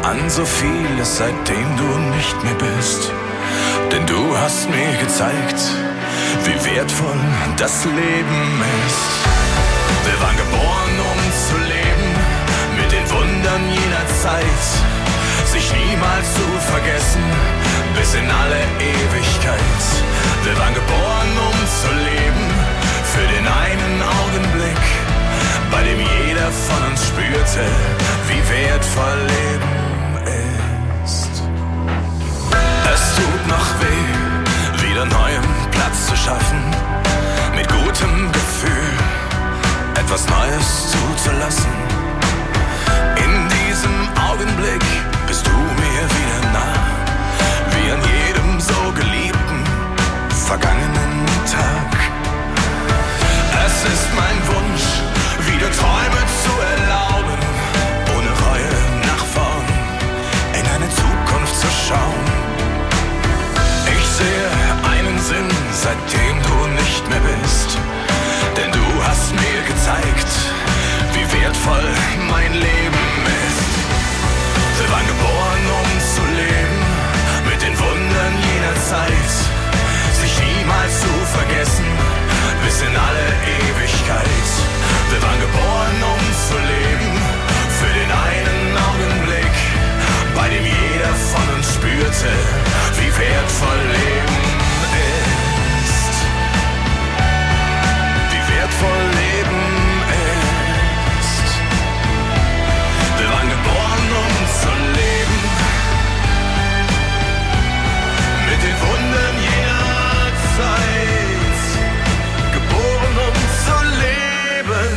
an so vieles, seitdem du nicht mehr bist. Denn du hast mir gezeigt, wie wertvoll das Leben ist. Wir waren geboren, um zu leben, mit den Wundern jener Zeit, sich niemals zu vergessen, bis in alle Ewigkeit. Wir waren geboren, um zu leben, für den einen Augenblick, bei dem jeder von uns spürte, wie wertvoll Leben ist. Es tut noch weh, wieder neuen Platz zu schaffen, mit gutem Gefühl etwas Neues zuzulassen. In diesem Augenblick bist du mir wieder nah, wie an jedem so geliebten, vergangenen Tag. Es ist mein Wunsch, wieder Träume zu erlauben, ohne Reue nach vorn, in eine Zukunft zu schauen. Ich sehe einen Sinn, seitdem du nicht mehr bist, denn du hast mir gezeigt, wie wertvoll mein Leben ist. Wir waren geboren, um zu leben, mit den Wundern jener Zeit, sich niemals zu vergessen, bis in alle Ewigkeit. Wir waren geboren, um zu leben, für den einen Augenblick, bei dem jeder von uns spürte, wie wertvoll Leben ist. Wie wertvoll Leben ist. Wir waren geboren, um zu leben, mit den Wundern jener Zeit, geboren, um zu leben.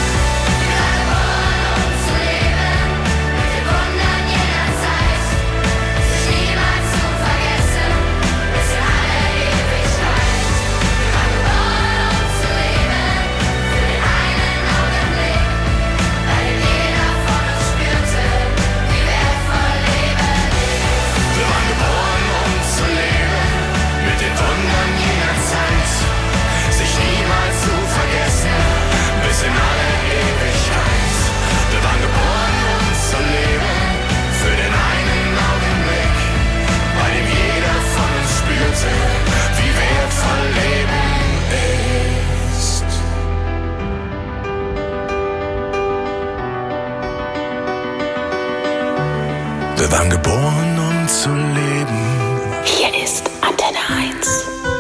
Wir waren geboren, um zu leben. Hier ist Antenne 1.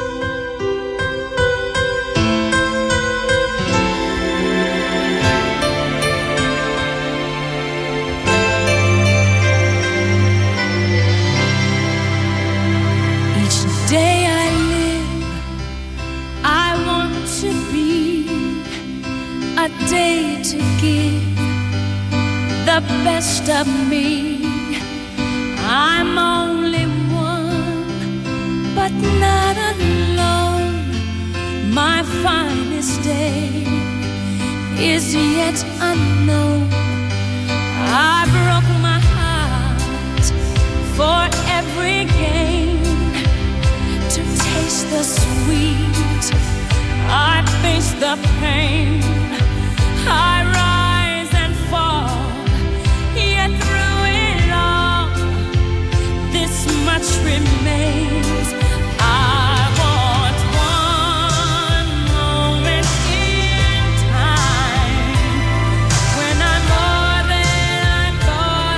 Each day I live, I want to be a day to give the best of me. I'm only one, but not alone. My finest day is yet unknown. I broke my heart for every gain, to taste the sweet. I face the pain. I rise and fall, yet through it all, this much remains. I want one moment in time when I'm more than I thought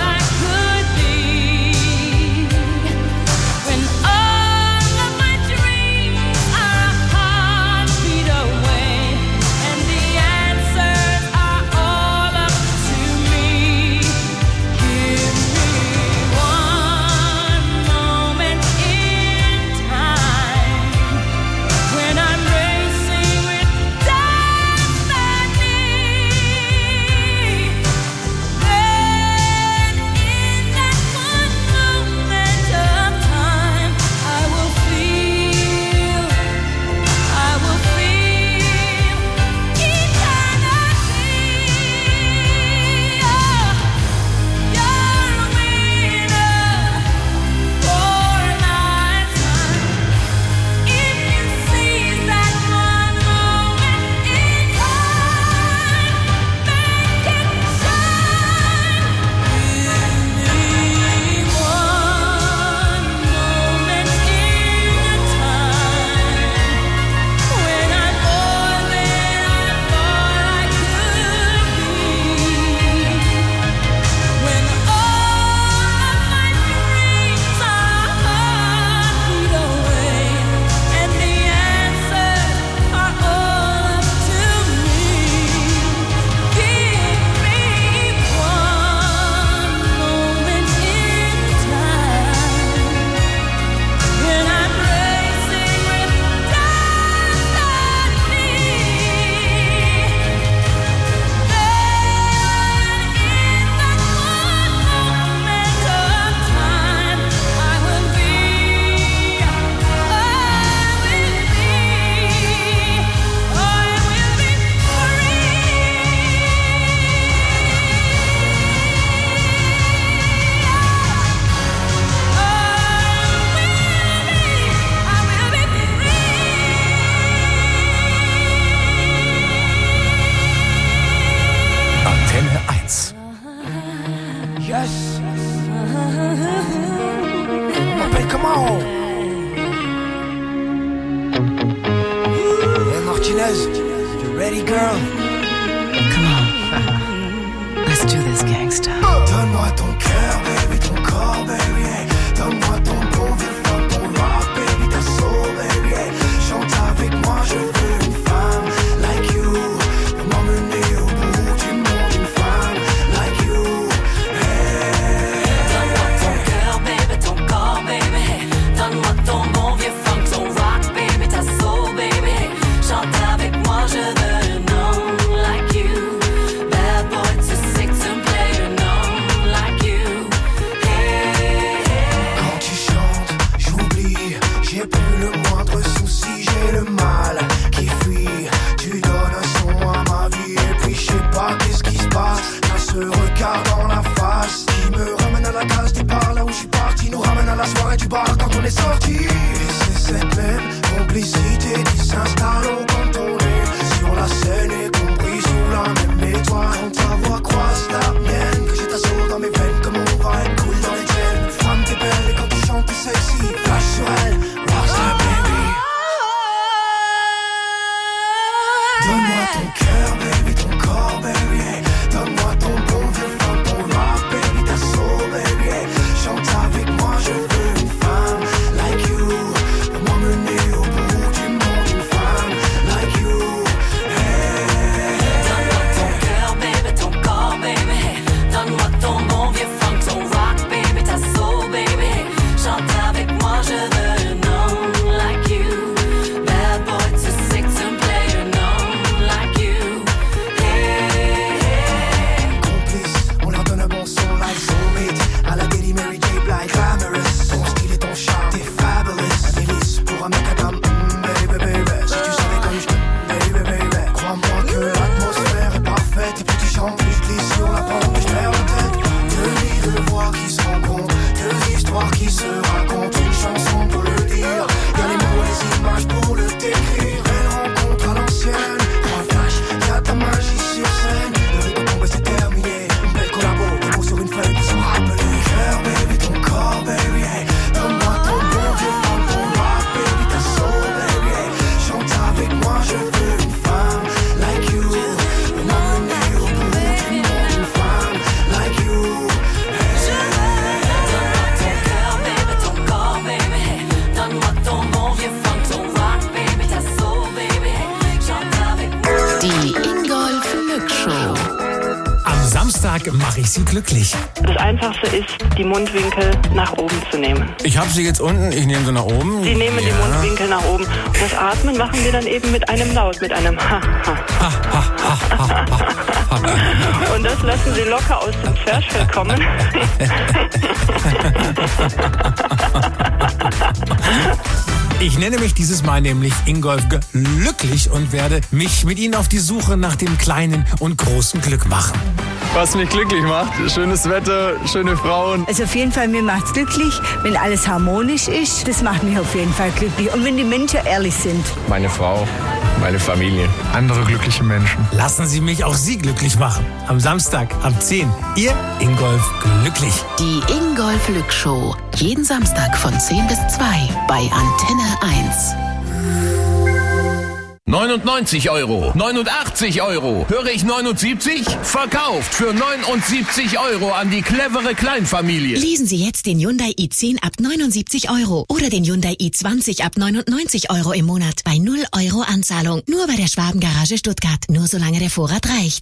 come on. Hey Martinez, you ready, girl? Come on. Let's do this, gangsta. Donne-moi ton cœur, baby, ton corps, baby, hey. Donne-moi ton bon vieux funk, ton rock, baby, ta soul, baby, hey. Chante avec moi, je veux une femme like you, pour m'emmener au bout du monde, une femme like you, hey. Donne-moi ton cœur, baby, ton corps, baby, hey. Donne-moi ton bon vieux funk, ton rock, baby, ta soul, baby, hey. Chante avec moi, je veux un homme like you. Bad boy to six and play an homme like you. Hey, hey. Quand tu chantes, j'oublie, j'ai plus le moindre souci, j'ai le mal qui fuit. Tu donnes un son à ma vie et puis je sais pas qu'est-ce qui se passe. T'as ce regard dans la face qui me ramène à la case départ, là où je suis parti, nous ramène à la soirée du bar quand on est sorti. Et c'est cette même complicité qui s'installe au cantonné sur la scène, y compris sous la même étoile. Quand ta voix croise la mienne, que j'ai ta soul dans mes veines, comme on va être cool dans les chaînes. Femme t'es belle et quand tu chantes t'es sexy, flash sur elle, rockstar baby. Donne-moi ton cœur baby, ton corps baby, hey. Donne-moi ton bon vieux funk, ton rock baby, ta soul baby, hey. Chante avec moi, je veux une femme like you, pour m'emmener au bout du monde, une femme like you, hey. Donne-moi ton cœur, baby, ton corps, baby, hey. Donne-moi ton bon vieux funk, ton rock, baby, ta soul, baby, hey. Chante avec moi, je veux un homme like you. Bad boy to six and play an homme like you. Hey, hey. Complice, on leur donne un bon son like Soulmate, à la Daily Mary J. Blige, glamorous. Ton style et ton charme, t'es fabulous. Délice pour un mec à dame, baby, baby. Si tu savais comme je t'aime, baby, baby. Crois-moi que l'atmosphère est parfaite. Et plus tu chantes, plus je glisse sur la pente, mais je perds la tête. Deux vies, deux voix qui se rencontrent, deux histoires qui se racontent. Une chanson pour le dire, y'a les mots, les images pour le décrire. Elle rencontre à l'ancienne, trois flash, y'a ta magie sur scène. Le rythme tombe et c'est terminé. Une belle collabo, des mots sur une feuille pour se rappeler. Cœur, baby, ton corps, baby, hey. Donne-moi ton bon vieux funk, ton rock, baby, ta soul, baby, hey. Chante avec moi, je veux une femme like you, pour m'emmener au bout du monde, une femme like you, hey. Donne-moi ton cœur, baby, ton corps, baby, hey. Donne-moi ton bon vieux funk, ton rock, baby, ta soul, baby, hey. Chante avec moi. Die Ingolf Lück Show. Am Samstag mache ich Sie glücklich. Das Einfachste ist, die Mundwinkel nach oben zu nehmen. Ich habe sie jetzt unten, ich nehme sie nach oben. Sie nehmen die Mundwinkel nach oben. Und das Atmen machen wir dann eben mit einem Laut, mit einem Ha-Ha. Und das lassen Sie locker aus dem Zwerchfell kommen. Ich nenne mich dieses Mal nämlich Ingolf Glücklich und werde mich mit Ihnen auf die Suche nach dem kleinen und großen Glück machen. Was mich glücklich macht, schönes Wetter, schöne Frauen. Also auf jeden Fall, mir macht's glücklich, wenn alles harmonisch ist. Das macht mich auf jeden Fall glücklich. Und wenn die Menschen ehrlich sind. Meine Frau, meine Familie. Andere glückliche Menschen. Lassen Sie mich auch Sie glücklich machen. Am Samstag ab 10. Ihr Ingolf Glücklich. Die Ingolf Lück Show. Jeden Samstag von 10 bis 2 bei Antenne 1. 99 €, 89 €. Höre ich 79? Verkauft für 79 € an die clevere Kleinfamilie. Lesen Sie jetzt den Hyundai i10 ab 79 € oder den Hyundai i20 ab 99 € im Monat bei 0 € Anzahlung. Nur bei der Schwabengarage Stuttgart. Nur solange der Vorrat reicht.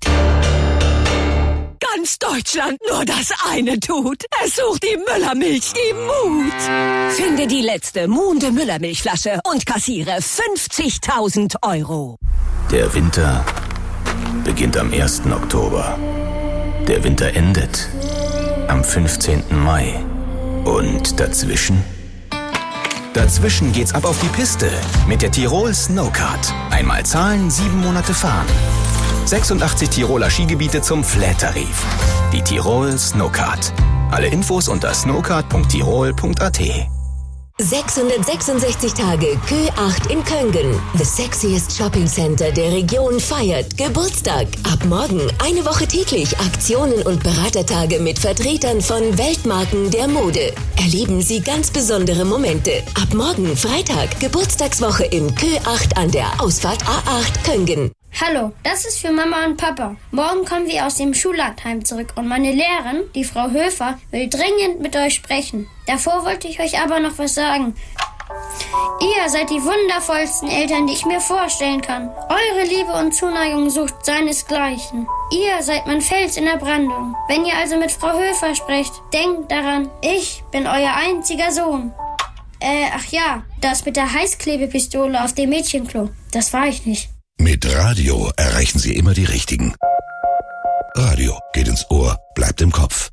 Ganz Deutschland nur das eine tut. Es sucht die Müllermilch, die Mut. Finde die letzte Munde Müllermilchflasche und kassiere 50.000 €. Der Winter beginnt am 1. Oktober. Der Winter endet am 15. Mai. Und dazwischen? Dazwischen geht's ab auf die Piste mit der Tirol Snowkart. Einmal zahlen, 7 Monate fahren. 86 Tiroler Skigebiete zum Flat-Tarif. Die Tirol Snowkart. Alle Infos unter snowkart.tirol.at. 666 Tage Kö8 in Köngen. The sexiest Shopping Center der Region feiert Geburtstag. Ab morgen eine Woche täglich Aktionen und Beratertage mit Vertretern von Weltmarken der Mode. Erleben Sie ganz besondere Momente. Ab morgen Freitag Geburtstagswoche im Kö8 an der Ausfahrt A8 Köngen. Hallo, das ist für Mama und Papa. Morgen kommen wir aus dem Schullandheim zurück und meine Lehrerin, die Frau Höfer, will dringend mit euch sprechen. Davor wollte ich euch aber noch was sagen. Ihr seid die wundervollsten Eltern, die ich mir vorstellen kann. Eure Liebe und Zuneigung sucht seinesgleichen. Ihr seid mein Fels in der Brandung. Wenn ihr also mit Frau Höfer sprecht, denkt daran, ich bin euer einziger Sohn. Ach ja, das mit der Heißklebepistole auf dem Mädchenklo, das war ich nicht. Mit Radio erreichen Sie immer die Richtigen. Radio geht ins Ohr, bleibt im Kopf.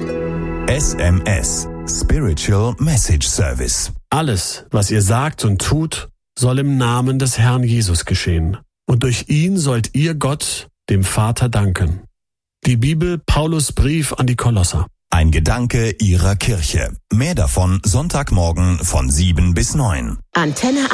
SMS, Spiritual Message Service. Alles, was ihr sagt und tut, soll im Namen des Herrn Jesus geschehen. Und durch ihn sollt ihr Gott, dem Vater, danken. Die Bibel, Paulus Brief an die Kolosser. Ein Gedanke Ihrer Kirche. Mehr davon Sonntagmorgen von 7 bis 9. Antenne 1.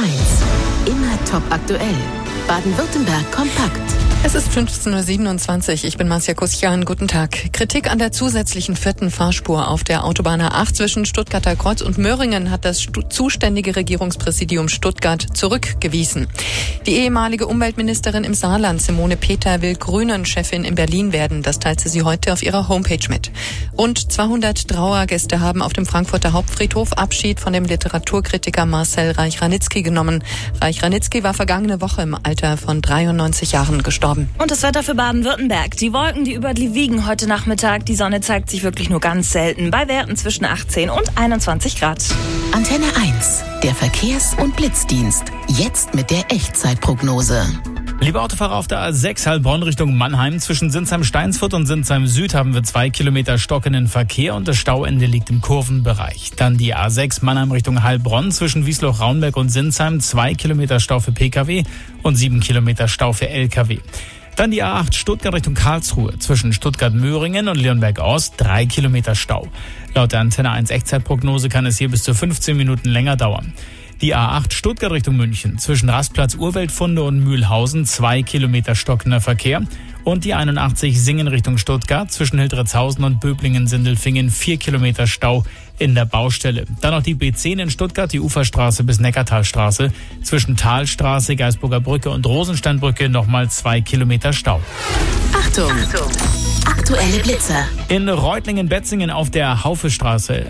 Immer top aktuell. Baden-Württemberg kompakt. Es ist 15.27 Uhr. Ich bin Marcia Kuschan. Guten Tag. Kritik an der zusätzlichen 4. Fahrspur auf der Autobahn A8 zwischen Stuttgarter Kreuz und Möhringen hat das zuständige Regierungspräsidium Stuttgart zurückgewiesen. Die ehemalige Umweltministerin im Saarland, Simone Peter, will Grünen-Chefin in Berlin werden. Das teilte sie heute auf ihrer Homepage mit. Rund 200 Trauergäste haben auf dem Frankfurter Hauptfriedhof Abschied von dem Literaturkritiker Marcel Reich-Ranitzky genommen. Reich-Ranitzky war vergangene Woche im Alter von 93 Jahren gestorben. Und das Wetter für Baden-Württemberg. Die Wolken, die über die wiegen heute Nachmittag. Die Sonne zeigt sich wirklich nur ganz selten. Bei Werten zwischen 18 und 21 Grad. Antenne 1, der Verkehrs- und Blitzdienst. Jetzt mit der Echtzeitprognose. Liebe Autofahrer auf der A6 Heilbronn Richtung Mannheim, zwischen Sinsheim-Steinsfurt und Sinsheim Süd haben wir 2 Kilometer stockenden Verkehr und das Stauende liegt im Kurvenbereich. Dann die A6 Mannheim Richtung Heilbronn, zwischen Wiesloch-Raunberg und Sinsheim 2 Kilometer Stau für Pkw und 7 Kilometer Stau für Lkw. Dann die A8 Stuttgart Richtung Karlsruhe, zwischen Stuttgart-Möhringen und Leonberg-Ost 3 Kilometer Stau. Laut der Antenne 1 Echtzeitprognose kann es hier bis zu 15 Minuten länger dauern. Die A8 Stuttgart Richtung München, zwischen Rastplatz Urweltfunde und Mühlhausen 2 Kilometer stockender Verkehr. Und die 81 Singen Richtung Stuttgart, zwischen Hildritzhausen und Böblingen-Sindelfingen 4 Kilometer Stau in der Baustelle. Dann noch die B10 in Stuttgart, die Uferstraße bis Neckartalstraße, zwischen Talstraße, Geisburger Brücke und Rosensteinbrücke nochmal 2 Kilometer Stau. Achtung! Aktuelle Blitzer. In Reutlingen-Betzingen auf der Haufstraße,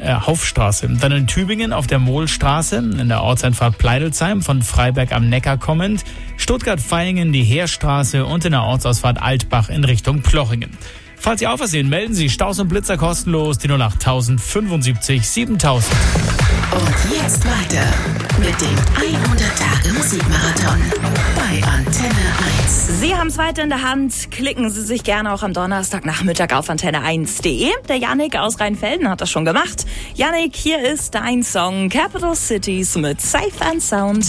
dann in Tübingen auf der Mohlstraße, in der Ortseinfahrt Pleidelsheim von Freiberg am Neckar kommend, Stuttgart-Vaihingen die Heerstraße und in der Ortsausfahrt Altbach in Richtung Plochingen. Falls Sie auf was sehen, melden Sie Staus und Blitzer kostenlos, die 08000 75 7000. Und jetzt weiter mit dem 100-Tage-Musikmarathon bei Antenne 1. Sie haben es weiter in der Hand. Klicken Sie sich gerne auch am Donnerstagnachmittag auf antenne1.de. Der Yannick aus Rheinfelden hat das schon gemacht. Yannick, hier ist dein Song Capital Cities mit Safe and Sound.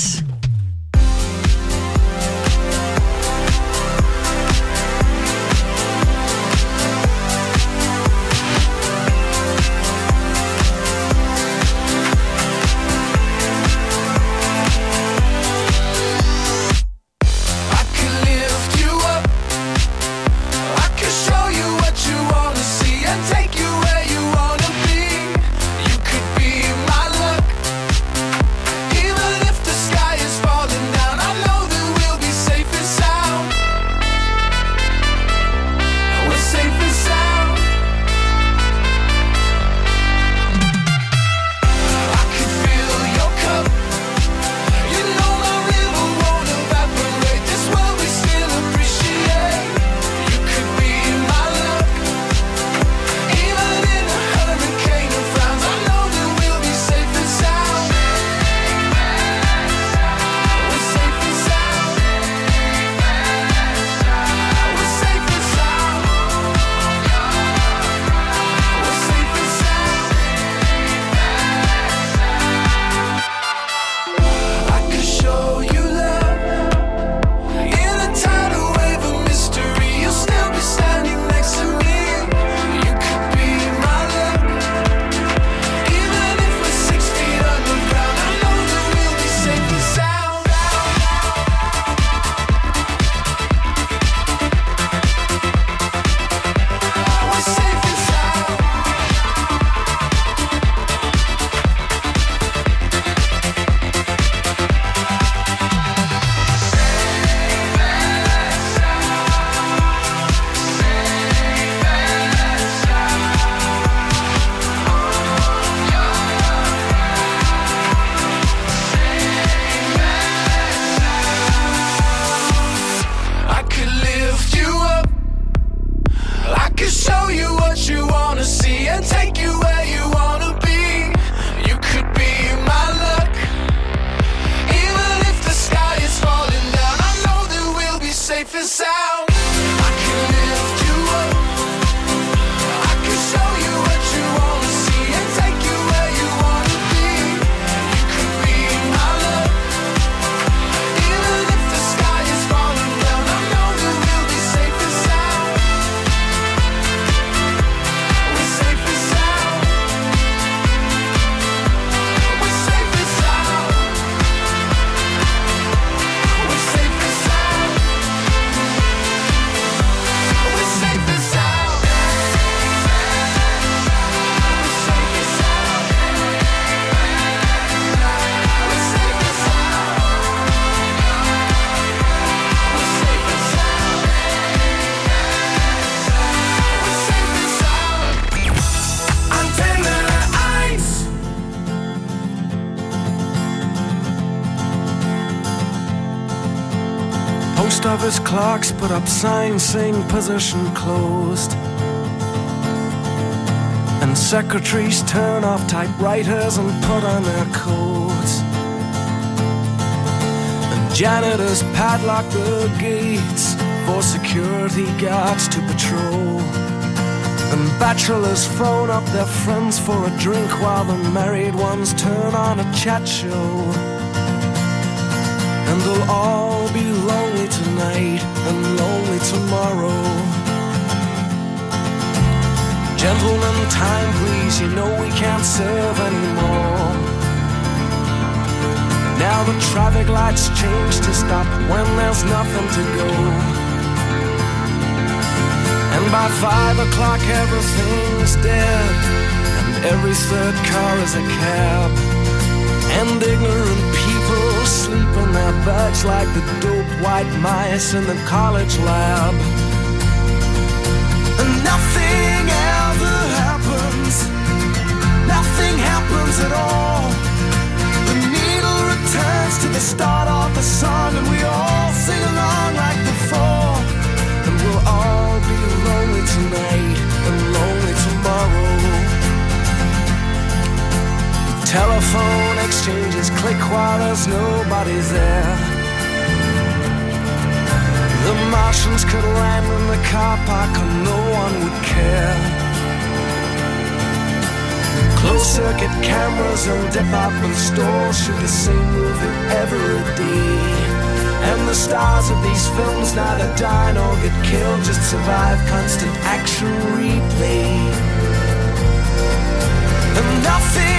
Even if the sky is Post office clerks put up signs saying position closed. And secretaries turn off typewriters and put on their coats. And janitors padlock the gates for security guards to patrol. And bachelors phone up their friends for a drink while the married ones turn on a chat show. And they'll all be lonely tonight and lonely tomorrow. Gentlemen, time please, you know we can't serve anymore. Now the traffic lights change to stop when there's nothing to go. And by 5 o'clock everything's dead, and every third car is a cab. And ignorant people sleep in their beds like the dope white mice in the college lab. And nothing ever happens, nothing happens at all. The needle returns to the start of the song, and we all sing along like before. And we'll all be lonely tonight and lonely tomorrow. Telephone exchanges click while there's nobody there. The Martians could land in the car park and no one would care. Closed-circuit cameras and department stores shoot the same movie every day. And the stars of these films neither die nor get killed, just survive constant action replay. And nothing